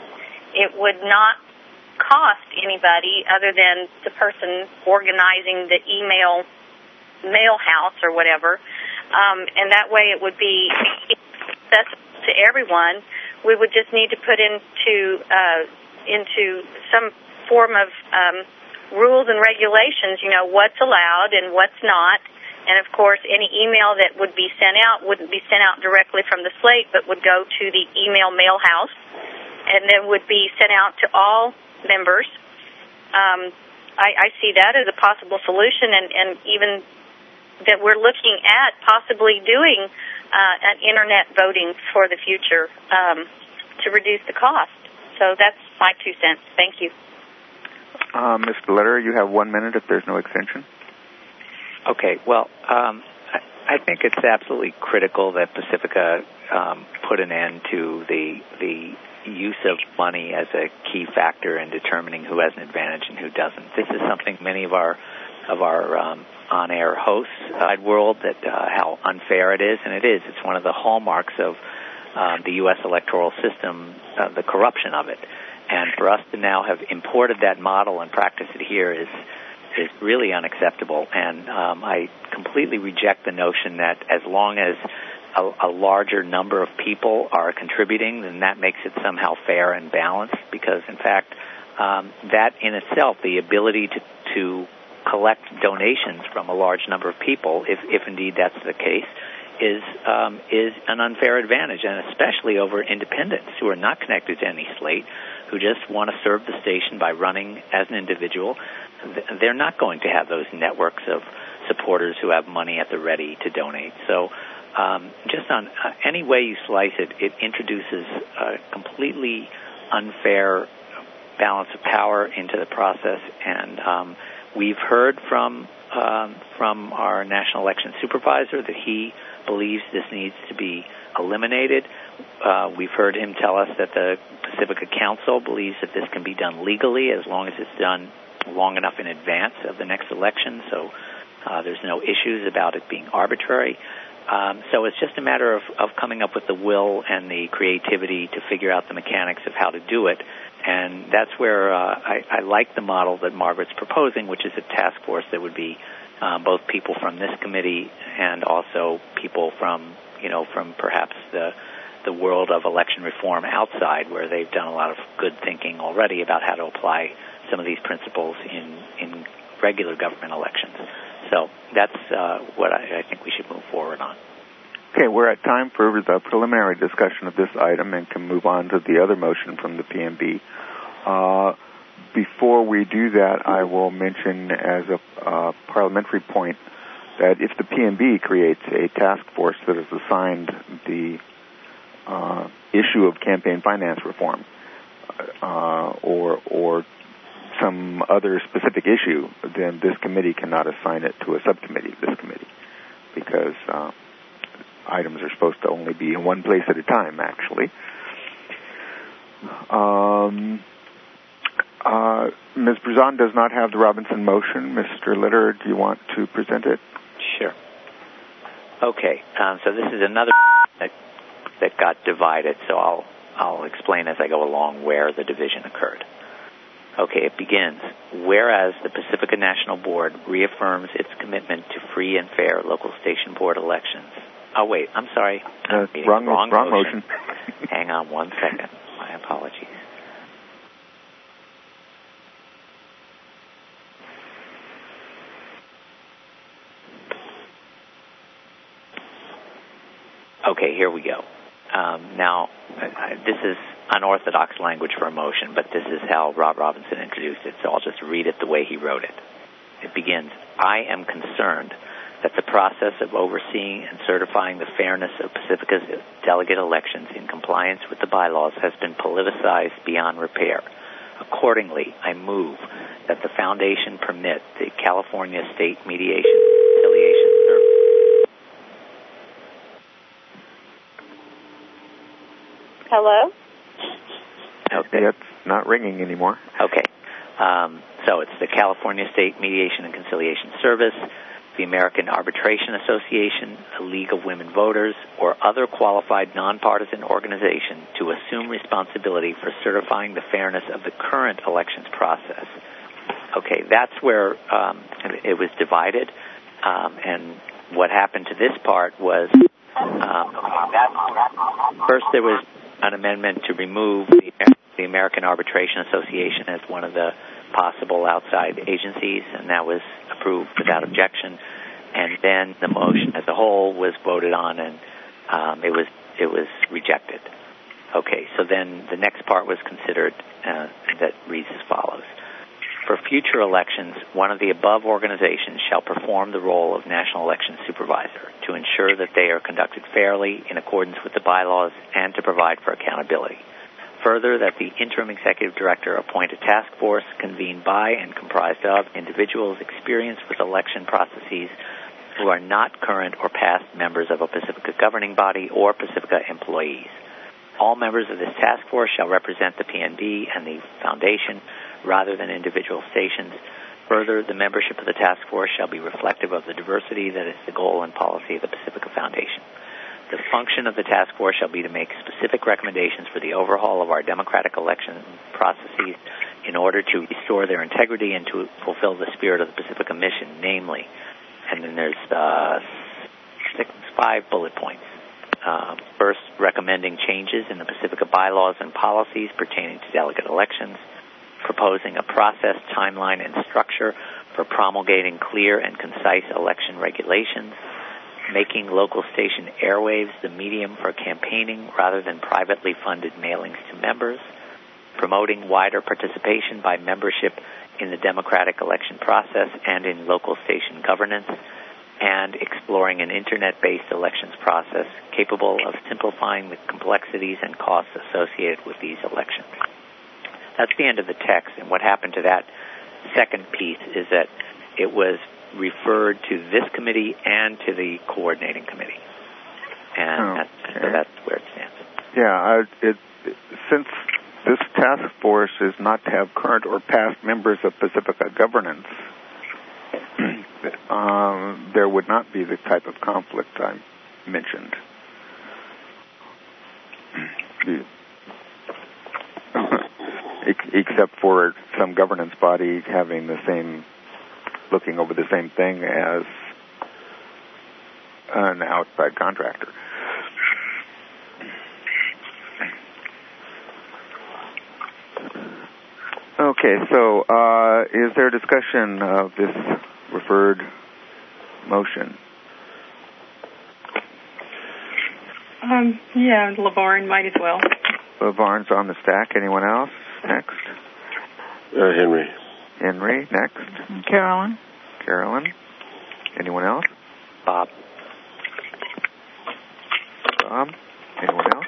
It would not cost anybody other than the person organizing the email mail house or whatever, um, and that way it would be accessible to everyone. We would just need to put into uh, into some form of um, rules and regulations, you know, what's allowed and what's not. And, of course, any email that would be sent out wouldn't be sent out directly from the slate, but would go to the email mail house and then would be sent out to all members. Um, I, I see that as a possible solution, and, and even that we're looking at possibly doing uh, an Internet voting for the future um, to reduce the cost. So that's my two cents. Thank you. Uh, Mister Lederer, you have one minute if there's no extension. Okay, well, um, I, I think it's absolutely critical that Pacifica um, put an end to the the use of money as a key factor in determining who has an advantage and who doesn't. This is something many of our of our um, on-air hosts uh, world that uh, how unfair it is, and it is. It's one of the hallmarks of uh, the U S electoral system, uh, the corruption of it. And for us to now have imported that model and practice it here is is really unacceptable, and um, I completely reject the notion that as long as a, a larger number of people are contributing, then that makes it somehow fair and balanced, because, in fact, um, that in itself, the ability to, to collect donations from a large number of people, if, if indeed that's the case, is um, is an unfair advantage, and especially over independents who are not connected to any slate, who just want to serve the station by running as an individual. They're not going to have those networks of supporters who have money at the ready to donate. So um, just on uh, any way you slice it, it introduces a completely unfair balance of power into the process. And um, we've heard from um, from our national election supervisor that he believes this needs to be eliminated. Uh, we've heard him tell us that the Pacifica Council believes that this can be done legally as long as it's done long enough in advance of the next election, so uh, there's no issues about it being arbitrary. Um, so it's just a matter of, of coming up with the will and the creativity to figure out the mechanics of how to do it. And that's where uh, I, I like the model that Margaret's proposing, which is a task force that would be uh, both people from this committee and also people from, you know, from perhaps the the world of election reform outside, where they've done a lot of good thinking already about how to apply some of these principles in, in regular government elections. So that's uh, what I, I think we should move forward on. Okay, we're at time for the preliminary discussion of this item and can move on to the other motion from the P M B. Uh, before we do that, I will mention as a uh, parliamentary point that if the P M B creates a task force that is assigned the uh, issue of campaign finance reform uh, or or some other specific issue, then this committee cannot assign it to a subcommittee of this committee, because uh, items are supposed to only be in one place at a time, actually. Um, uh, Miz Bruzon does not have the Robinson motion. Mister Litter, do you want to present it? Sure. Okay, um, so this is another that, that got divided, so I'll, I'll explain as I go along where the division occurred. Okay, it begins. Whereas the Pacifica National Board reaffirms its commitment to free and fair local station board elections. Oh, wait, I'm sorry. I'm uh, wrong, wrong, wrong motion. motion. Hang on one second. My apologies. Okay, here we go. Um, now, uh, this is unorthodox language for a motion, but this is how Rob Robinson introduced it, so I'll just read it the way he wrote it. It begins, I am concerned that the process of overseeing and certifying the fairness of Pacifica's delegate elections in compliance with the bylaws has been politicized beyond repair. Accordingly, I move that the Foundation permit the California State Mediation Conciliation Service. Hello? Okay. It's not ringing anymore. Okay. Um, so it's the California State Mediation and Conciliation Service, the American Arbitration Association, a League of Women Voters, or other qualified nonpartisan organization to assume responsibility for certifying the fairness of the current elections process. Okay, that's where um, it was divided, um, and what happened to this part was um, first there was an amendment to remove the, the American Arbitration Association as one of the possible outside agencies, and that was approved without objection. And then the motion as a whole was voted on, and um, it was it was rejected. Okay, so then the next part was considered uh, that reads as follows. For future elections, one of the above organizations shall perform the role of National Election Supervisor to ensure that they are conducted fairly in accordance with the bylaws and to provide for accountability. Further, that the interim executive director appoint a task force convened by and comprised of individuals experienced with election processes who are not current or past members of a Pacifica governing body or Pacifica employees. All members of this task force shall represent the P N B and the Foundation rather than individual stations. Further, the membership of the task force shall be reflective of the diversity that is the goal and policy of the Pacifica Foundation. The function of the task force shall be to make specific recommendations for the overhaul of our democratic election processes in order to restore their integrity and to fulfill the spirit of the Pacifica mission, namely, and then there's uh, six, five bullet points. uh, first recommending changes in the Pacifica bylaws and policies pertaining to delegate elections, proposing a process, timeline, and structure for promulgating clear and concise election regulations, making local station airwaves the medium for campaigning rather than privately funded mailings to members, promoting wider participation by membership in the democratic election process and in local station governance, and exploring an internet-based elections process capable of simplifying the complexities and costs associated with these elections. That's the end of the text, and what happened to that second piece is that it was referred to this committee and to the coordinating committee, and oh, that's, okay. so that's where it stands. Yeah, uh, it, since this task force is not to have current or past members of Pacifica governance, um, there would not be the type of conflict I mentioned. Except for some governance body having the same, looking over the same thing as an outside contractor. Okay, so uh, is there discussion of this referred motion? Um, yeah, LaVarn might as well. LaVarn's on the stack. Anyone else? Next. Uh, Henry. Henry, next. Carolyn. Carolyn. Anyone else? Bob. Bob. Anyone else?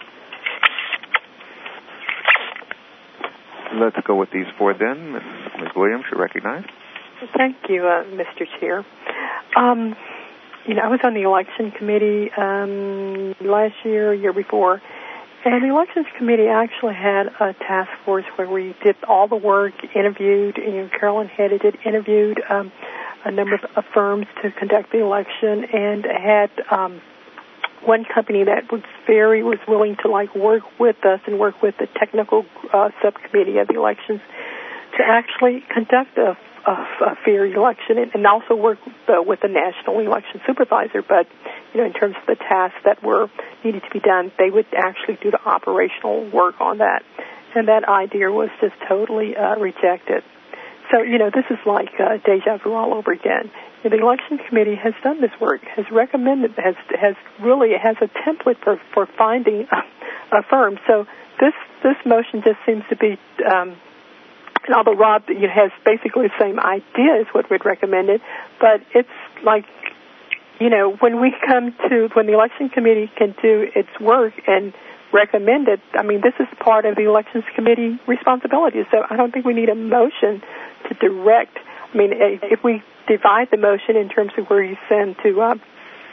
Let's go with these four then. Miz Miz Williams, you're recognized. Thank you, uh, Mister Chair. Um, you know, I was on the election committee um, last year, year before, and the elections committee actually had a task force where we did all the work, interviewed, you know, Carolyn headed it, interviewed um, a number of, of firms to conduct the election, and had um, one company that was very was willing to like work with us and work with the technical uh, subcommittee of the elections to actually conduct a, a, a fair election, and, and also work uh, with the national election supervisor. But you know, in terms of the tasks that were needed to be done, they would actually do the operational work on that, and that idea was just totally uh, rejected. So you know, this is like uh, deja vu all over again. The election committee has done this work, has recommended, has has really has a template for, for finding a, a firm. So this this motion just seems to be, um, and although Rob you know, has basically the same idea as what we'd recommended, but it's like, you know, when we come to, when the election committee can do its work and recommend it, I mean, this is part of the elections committee responsibility. So I don't think we need a motion to direct. I mean, if we divide the motion in terms of where you send to uh,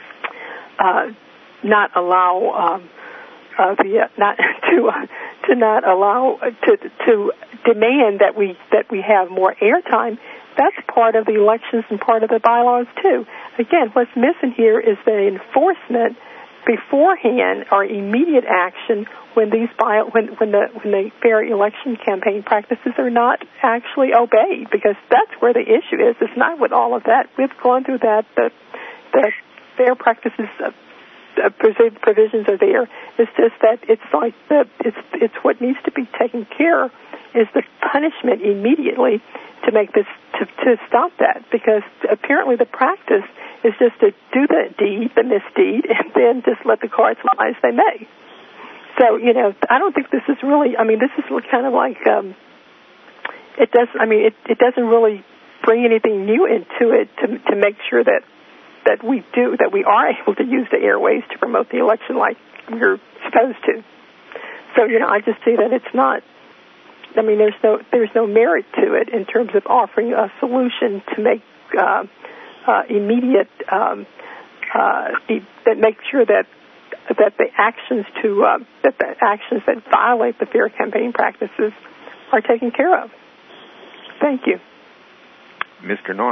uh, not allow um, uh, the uh, not to uh, to not allow uh, to to demand that we that we have more airtime, that's part of the elections and part of the bylaws too. Again, what's missing here is the enforcement beforehand or immediate action when these bio, when when the when the fair election campaign practices are not actually obeyed, because that's where the issue is. It's not with all of that. We've gone through that. The the fair practices uh, uh, provisions are there. It's just that it's like the it's it's what needs to be taken care of is the punishment immediately to make this to to stop that, because apparently the practice is just to do the deed, the misdeed, and then just let the cards lie as they may. So, you know, I don't think this is really, I mean, this is kind of like, um, it does, I mean, it, it doesn't really bring anything new into it to to make sure that, that we do, that we are able to use the airways to promote the election like we're supposed to. So, you know, I just see that it's not, I mean, there's no, there's no merit to it in terms of offering a solution to make, uh, Uh, immediate um, uh, that make sure that that the actions to uh, that the actions that violate the fair campaign practices are taken care of. Thank you, Mister Knorr.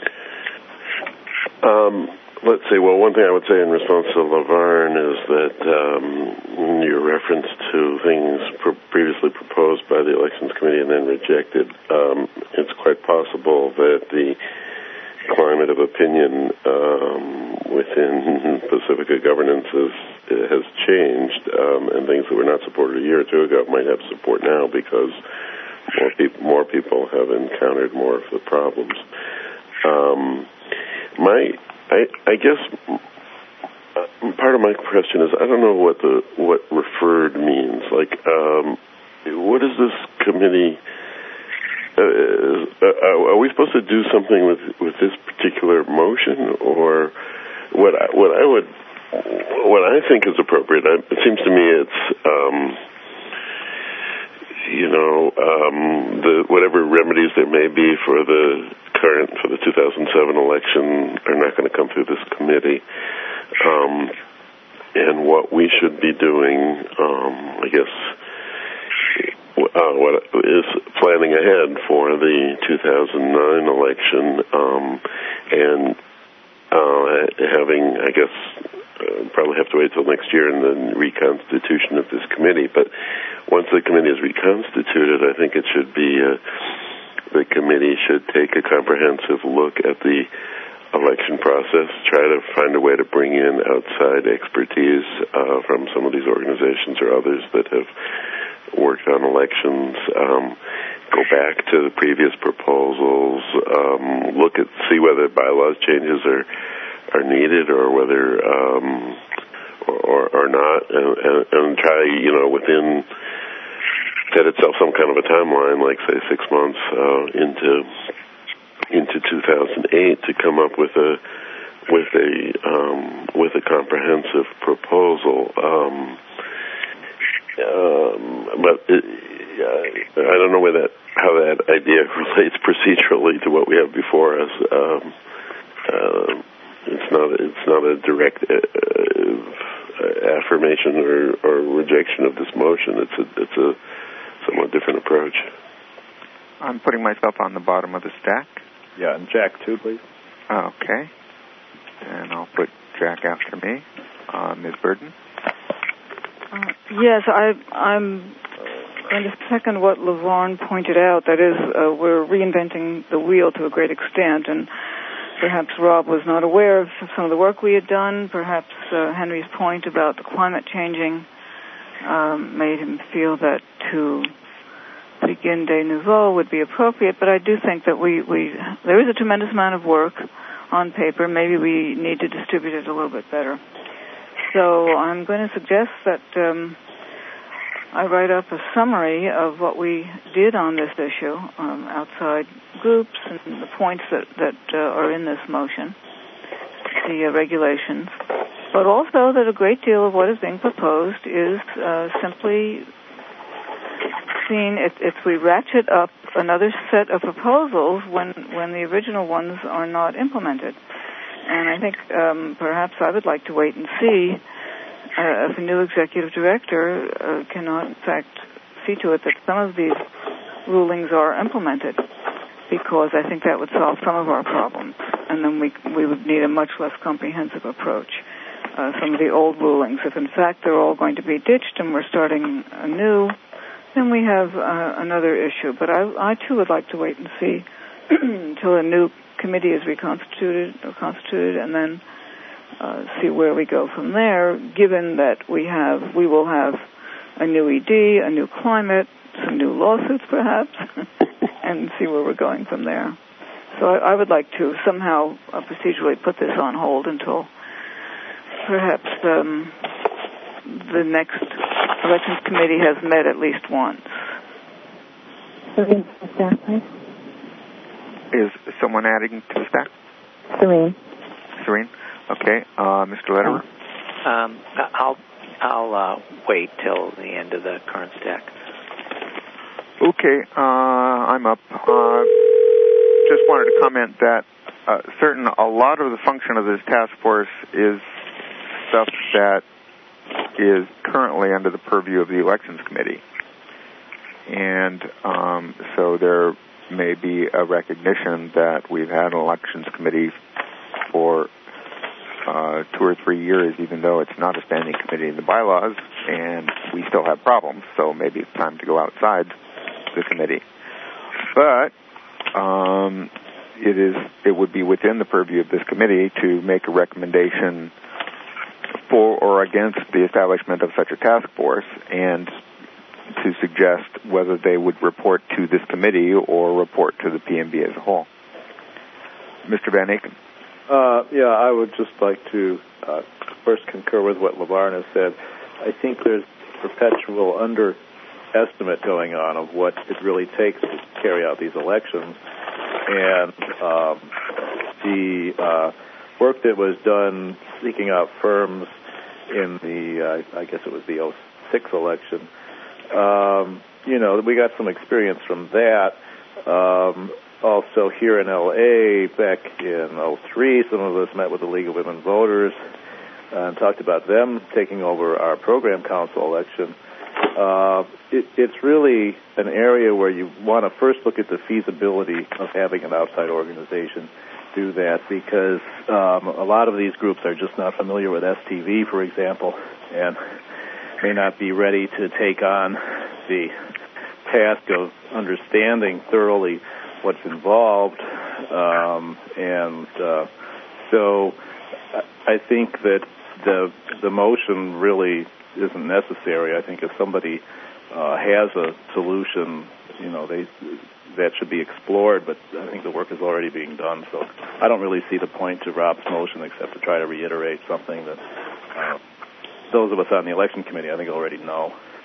Um, let's see. Well, one thing I would say in response to LaVarn is that um, your reference to things pre- previously proposed by the Elections Committee and then rejected. Um, it's quite possible that the climate of opinion um, within in Pacifica governance is, has changed, um, and things that were not supported a year or two ago might have support now because more people more people have encountered more of the problems. Um, my, I, I guess uh, part of my question is I don't know what the what referred means. Like, um, what is this committee? Uh, uh, are we supposed to do something with with this particular motion, or what? I, what I would, what I think is appropriate? I, it seems to me it's, um, you know, um, the whatever remedies there may be for the current for the two thousand seven election are not going to come through this committee, um, and what we should be doing, um, I guess. Uh, what is planning ahead for the two thousand nine election, um, and uh, having, I guess, uh, probably have to wait till next year in the reconstitution of this committee. But once the committee is reconstituted, I think it should be, uh, the committee should take a comprehensive look at the election process, try to find a way to bring in outside expertise uh, from some of these organizations or others that have worked on elections, um, go back to the previous proposals, um, look at, see whether bylaws changes are are needed or whether um, or, or not, and, and, and try, you know, within set itself some kind of a timeline, like say six months uh, into into two thousand eight, to come up with a with a um, with a comprehensive proposal. Um, Um, but it, uh, I don't know where that how that idea relates procedurally to what we have before us. Um, uh, it's not it's not a direct uh, uh, affirmation or, or rejection of this motion. It's a it's a somewhat different approach. I'm putting myself on the bottom of the stack. Yeah, and Jack too, please. Okay, and I'll put Jack after me. Uh, Miz Burden. Uh, yes, I, I'm going to second what LaVaughn pointed out. That is, uh, we're reinventing the wheel to a great extent, and perhaps Rob was not aware of some of the work we had done. Perhaps uh, Henry's point about the climate changing um, made him feel that to begin de nouveau would be appropriate. But I do think that we, we there is a tremendous amount of work on paper. Maybe we need to distribute it a little bit better. So I'm going to suggest that um, I write up a summary of what we did on this issue, um, outside groups and the points that, that uh, are in this motion, the uh, regulations, but also that a great deal of what is being proposed is uh, simply seen if, if we ratchet up another set of proposals when, when the original ones are not implemented. And I think um, perhaps I would like to wait and see uh, if a new executive director uh, cannot, in fact, see to it that some of these rulings are implemented, because I think that would solve some of our problems. And then we we would need a much less comprehensive approach. Uh, some of the old rulings, if in fact they're all going to be ditched and we're starting anew, then we have uh, another issue. But I, I, too, would like to wait and see until a new committee is reconstituted or constituted, and then uh, see where we go from there, given that we have, we will have a new E D, a new climate, some new lawsuits perhaps, and see where we're going from there. So I, I would like to somehow uh, procedurally put this on hold until perhaps um, the next elections committee has met at least once. Serene, staff, please. Is someone adding to the stack? Serene. Serene? Okay. Uh, Mister Lederer? Um, I'll I'll uh, wait till the end of the current stack. Okay. Uh, I'm up. Uh, just wanted to comment that uh, certain a lot of the function of this task force is stuff that is currently under the purview of the Elections Committee. And um, so there may be a recognition that we've had an Elections Committee for uh, two or three years, even though it's not a standing committee in the bylaws, and we still have problems, so maybe it's time to go outside the committee. But um, it is it would be within the purview of this committee to make a recommendation for or against the establishment of such a task force, and to suggest whether they would report to this committee or report to the P M B as a whole. Mister Van Aken. Uh, yeah, I would just like to uh, first concur with what LeVarn has said. I think there's perpetual underestimate going on of what it really takes to carry out these elections. And um, the uh, work that was done seeking out firms in the, uh, I guess it was the oh six election, um, you know, we got some experience from that. Um, also here in L A back in oh three, some of us met with the League of Women Voters and talked about them taking over our program council election. Uh, it, it's really an area where you want to first look at the feasibility of having an outside organization do that, because um, a lot of these groups are just not familiar with S T V, for example, and may not be ready to take on the task of understanding thoroughly what's involved. Um, and uh, so I think that the the motion really isn't necessary. I think if somebody uh, has a solution, you know, they that should be explored, but I think the work is already being done. So I don't really see the point to Rob's motion except to try to reiterate something that uh, those of us on the election committee, I think, already know.